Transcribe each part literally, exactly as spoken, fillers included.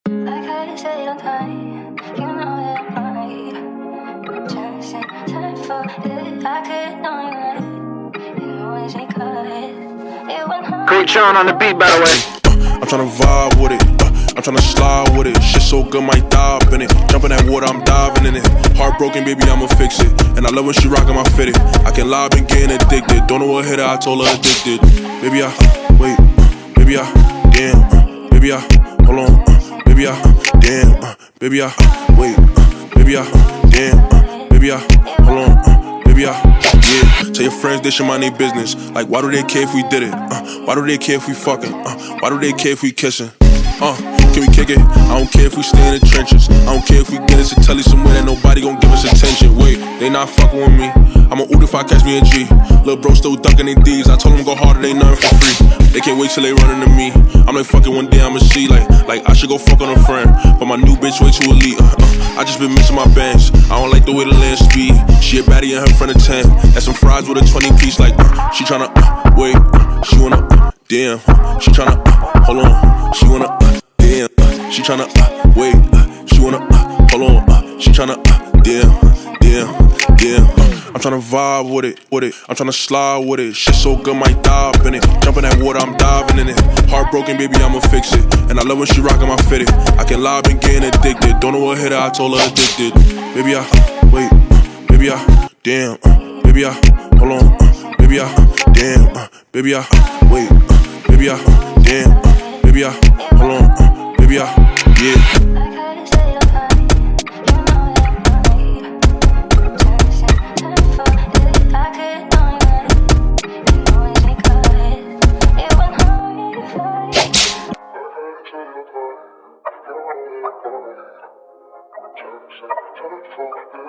I couldn't stay on time, you know that I might. Just in time for it, I could know you like. You know it's because it went hard. Great John on the beat, by the way. I'm tryna vibe with it, uh, I'm tryna slide with it. Shit so good, might dive in it. Jumping that water, I'm diving in it. Heartbroken, baby, I'ma fix it. And I love when she rockin' my fitted. I can lie, been getting addicted. Don't know what hit her, I told her addicted. Baby, I, uh, wait, uh, baby, I, damn, uh, baby, I, hold on, uh, baby, I, uh, damn, uh, baby, I, uh, wait, uh, baby, I, uh, damn, uh, baby, I, hold on, uh, baby, I, yeah. Tell your friends this shit mind they business. Like, why do they care if we did it? Uh, why do they care if we fucking? Uh, why do they care if we kissing? Uh, can we kick it? I don't care if we stay in the trenches. I don't care if we get us a telly somewhere that nobody gon' give us attention. Wait, they not fucking with me. I'ma oot if I catch me a G. Lil' bro still ducking they D's. I told him go harder, they nothing for free. They can't wait till they run into me. I'm like fucking one day I'ma see like like I should go fuck on a friend. But my new bitch way too elite. Uh, uh, I just been missing my bands. I don't like the way the land speed. She a baddie and her friend a ten. That's some fries with a twenty piece like uh, she tryna uh, wait. Uh, she wanna uh, damn. Uh, she tryna uh, hold on. She wanna uh, damn. Uh, she tryna uh, wait. Uh, she wanna uh, hold on. Uh, she tryna uh, damn. Damn. Damn. Uh, I'm tryna vibe with it, with it. I'm tryna slide with it. Shit so good, might dive in it. Jumping that water, I'm diving in it. Heartbroken, baby, I'ma fix it. And I love when she rockin' my fitted. I can lie, been getting addicted. Don't know what hit her, I told her addicted. Baby, I, uh, wait, uh, baby, I, damn, uh, baby, I, hold on, uh, baby, I, uh, damn, uh, baby, I, uh, wait, uh, baby, I, uh, damn, uh, baby, I, hold on, uh, baby, I, yeah.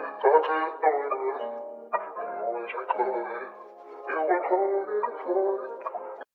You were calling for it.